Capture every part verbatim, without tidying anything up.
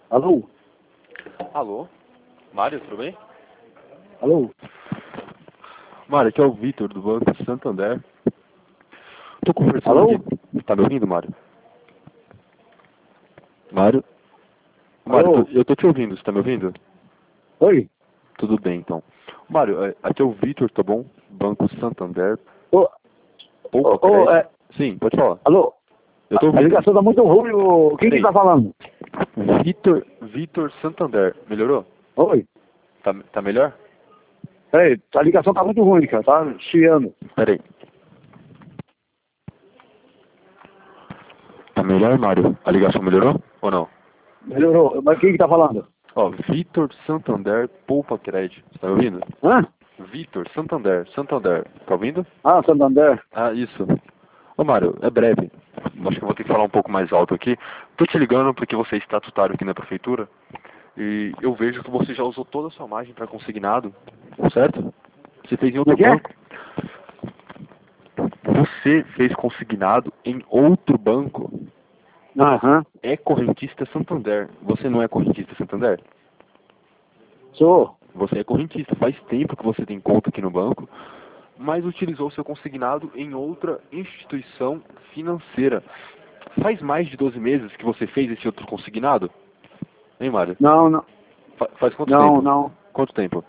Alô? Alô? Mário, tudo bem? Alô? Mário, aqui é o Vitor, do Banco Santander. Tô conversando Alô? aqui. Tá me ouvindo, Mário? Mário? Mário, Alô? tô- eu tô te ouvindo, você tá me ouvindo? Oi? Tudo bem, então. Mário, é, aqui é o Vitor, tá bom? Banco Santander. Ô, Poupa ô, ô, crédito. é, Sim, pode falar. alô? Eu tô A, a ouvindo. ligação tá muito ruim, ô, quem que Peraí. tá falando? Vitor, Vitor Santander. Melhorou? Oi? Tá, tá melhor? Peraí, a ligação tá muito ruim, cara, tá chiando. Peraí. Tá melhor, Mário? A ligação melhorou ou não? Melhorou, mas quem que tá falando? Ó, Vitor Santander Poupa Crédito. Você tá me ouvindo? Hã? Vitor Santander, Santander. Tá ouvindo? Ah, Santander. Ah, isso. Ô, Mário, é breve. Acho que eu vou ter que falar um pouco mais alto aqui. Tô te ligando porque você é estatutário aqui na prefeitura e eu vejo que você já usou toda a sua margem para consignado, certo? Você fez em outro Como é banco. Você fez consignado em outro banco. que é? Aham, É correntista Santander. Você não é correntista Santander? sou. Você é correntista. Faz tempo que você tem conta aqui no banco, mas utilizou seu consignado em outra instituição financeira. Faz mais de doze meses que você fez esse outro consignado? Hein, Mário? Não, não, Fa- faz quanto não, tempo? não. Quanto tempo?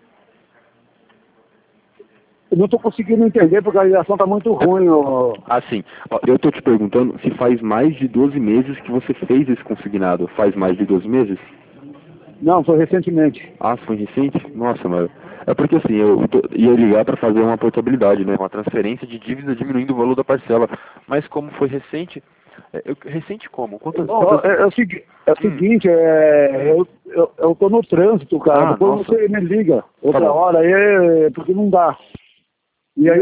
Eu não tô conseguindo entender porque a ligação tá muito ruim, ô. Ah, sim. Ó, eu tô te perguntando se faz mais de doze meses que você fez esse consignado. Faz mais de doze meses? Não, foi recentemente. Ah, foi recente? Nossa, Mário. É porque assim, eu tô- ia ligar para fazer uma portabilidade, né? Uma transferência de dívida diminuindo o valor da parcela. Mas como foi recente... é, eu- recente como? Quantas... Ó, quantas... é, é o segui- é o Hum. seguinte, é, eu, eu, eu tô no trânsito, cara. Ah, Depois nossa. você me liga outra bom. hora aí, porque não dá. E aí